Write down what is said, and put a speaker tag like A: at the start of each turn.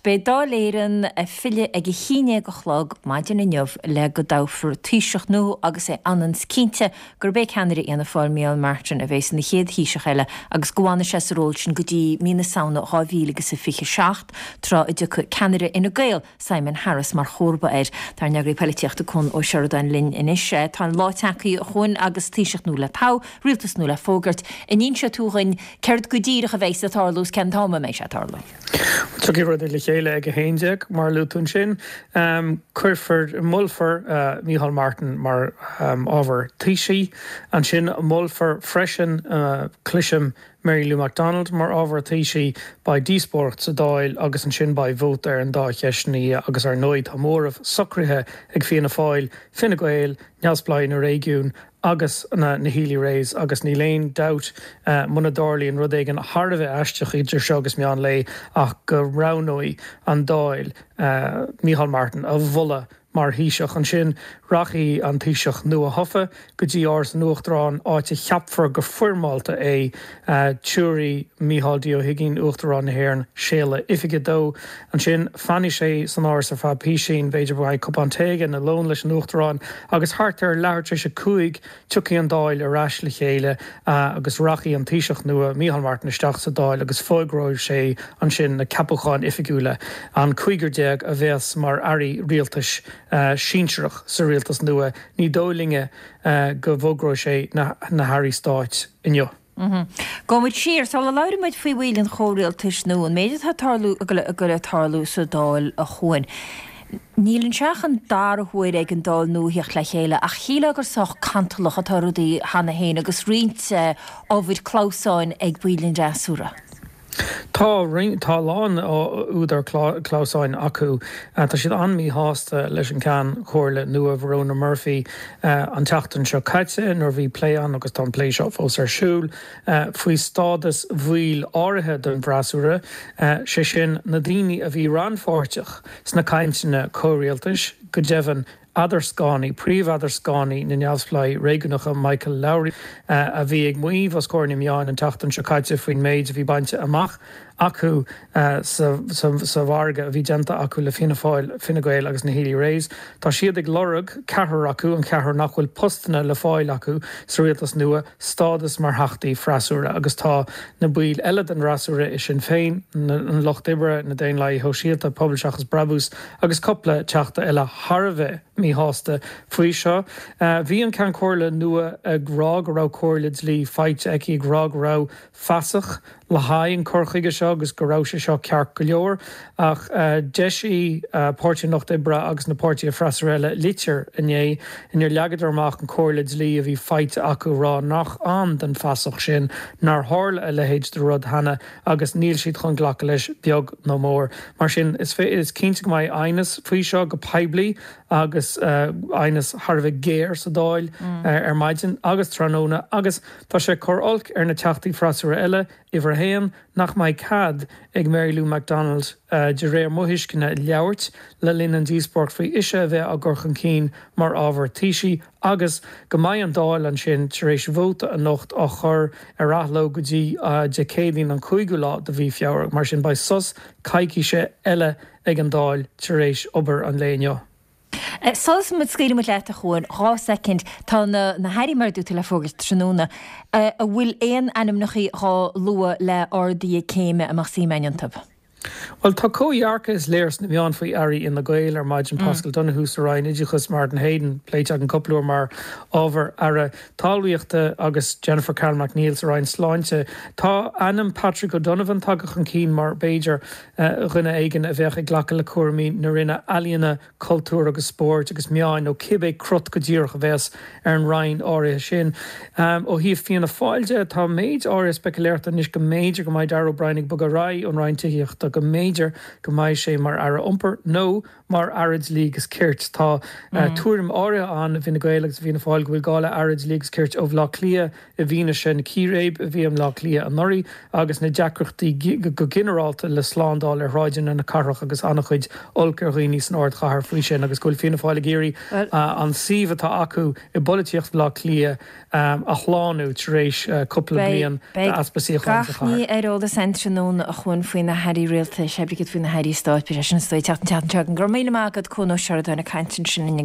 A: Be dá léireann fille ag híine go chlog maidin inniuh le go dáfur tíiseach nó agus é anan cínte gur bé ceanirí ana fáil míal Martin a bhééis na chéad híiseach eile agus gohána sé ról sin go dtí mína saona háhíle agus sa fiche 6 trá i d ceanire ina gail Simon Harris mar chórba Tar neagraí peiliteachta chun ó Sheridan Lynn inis tá látechaí chuin agus tíiseach nó le tá, rialtas nó le fógart in íon se túhain ceirt go ddíireach a bhééis atálús cen táma mééis se tarla.
B: Tugi rud le chéile ag a héideag mar lútún sin chuirford mulfar Micheál Martin mar ábhar tíisí an sin mulfar freisin clisim Mary Lou MacDonald mar ábhar tíisí ba dísport sa dáil agus an sin ba bhót ar an dá cheisní agus ar nóid tá mórmh socrithe ag fianna fáil Fine Gael neasplaid na réigiún agus na hílí rééis agus ní léon dat muna dáirlíonn rud éigen Harbheith eisteach idir seo agus meán lei ach go ranóí an dáil Micheál Martin a bhula mar híiseach an sin rachaí an tíiseach nua hofa go dtí áras nuachtarrán áite cheapfar go formáilta é túirí Micheál Dio Higgin uachtarrán na hhéireann séla ifige dó an sin fanní sé san áras ar fad písín beidir bhaid cupántéige na lón leis an uachtarrán agus hartar leirtar se cuaig tuí an dáil arás le chéile agus rachaí an tíiseach nua Micheál Martin isteach sa dáil agus fóigróibh sé an sin na capocháin ifigúile an cuigur déag a bheits mar airí rialtas síseach sa rialtas nua ní dólinge go bhógró sé na Harry Stáit inneo.
A: Gomid siar tá le leirimiid faoi bhílinn chóréaltas nó an méidir tá tarlú a go le tarlú sa dáil a chuin. Nílann seach an dar chuir ag an dáil núthaíocht le chéile a chiile gur soch cantalach a tarúdaí hana héin agus rinte ábhid cláusáin ag bhílinn deasúra.
B: Tá lán údar cláusáin acu tá siad anmí hásta leis an cean chóirle nua Verona Murphy an teachtain seo caite nar bhí pléan agus tá plé seo fós ar siúil faoi stádas bhuiil áirithe don bhrasúra sé sin na daoine a bhí ranfáirteach sna caiintena córéaltais go deimhin Adarscánaí, príomh-Adarscánaí na neamhspleid réigeanacha Michael Lowry a bhí ag muomh as cóirna meáin an teachtain seo caite faoin méid a bhí bainte amach acu sa bharga a bhí genta acu le Fianna Fáil, Fine Gael agus na hílí rééis. Tá siad ag lorug cethir acu an cethir nachhfuil postanna le fáil acu sa rialtas nua stádas mar heachtaí freasúra agus tá na buil eile den rasúra is sin féin an Loch Dibre na déon le hoisialta poblseachas Brabús agus coppla teachta eile Harbheith mí hásta faoi seo. Bhí an cean cóirle nua ag rá go rá cóirle lí feite aici ag rá go rá fasach le haid an corchaige seo agus go rá sé seo ceart go leor ach deisí Páirtí Loch Dibre agus na Páirtí a freasúile litir inné inar leagadar amach an cóirle lí a bhí feite acu rá nach an den fasach sin nar hála a lehéid de rud hana agus níl siad chun ghlacha leis beag nó mór. Mar sin is cinnte go mbeidh ainas faoi seo go peblií agus ainas Harbheith géir sa dáil ar maidin agus tróna agus tá sé chorolc ar na teachtaí freasúra eile ihar héan nach mbeidh cad ag Mary Lou MacDonald de réir mohiiscinne leabhart le linn an díosport faoi ise bheith a gurchan cín mar ábhar tíisí agus go mbeidh an dáil an sin tar éis bhóta a nocht á chur ar rathló go dtí de céadaoin an 5 lá de bhí feabhar mar sin ba sus caiiciise eile ag an dáil tar éis obair an léineo.
A: Solas mu scéile mu leat a chuin rá second tá na hairí mar dú le fógil tróna a bhfuil éon anam nachí rá lua le ordaí céime amach sí meantab.
B: Well, tá cóhearcha is léirs na bheán faoi airí in na Gael ar maidin Pascal Donoghue sa Ryan Idichus Martin Hayden pléiteach an coplúir mar ábhar ar talmhaíochta agus Jennifer Carl McNeil sa Ryan Sláinte. Tá anam Patrick O'Donovan tagach an cín mar Beiger rinne aigen a bheith ag ghlacha le cuairmí na rinne alíonna cultúr agus sport agus meáin ó cibé crut go ddíoch a bheits ar an Ryan áirithe sin. Ó híomh Fianna Fáilte tá méid áirithe speculéirta níos go méidir go mbeidh Darragh Brian ag bug a rá ón Ryan Tiíocht go méidir go mbeidh sé mar ara umper nó mar Arad League is cirt tá túrim áire an Fine Gael agus Fianna Fáil go bhfuil gála Arad League is cirt ó bhlá clia a bhína sin círéib a bhí am lá clia an Norrie agus na deacrachtaí go generalta le sláándáil ar ráidean na carach agus annach chuid olcar rií san áir chahar faoi sin agus goil Fianna Fáil géirí an siomh atá acu i bolíocht bhlá clia a chláánú tar éis coppla bliain aspaíoch
A: ní arróda centránón a chuin faoin na Harry réalta sé brigad fúna heirí stáit be sin stoi tean gur míle mágad chun seir donna caiintin sin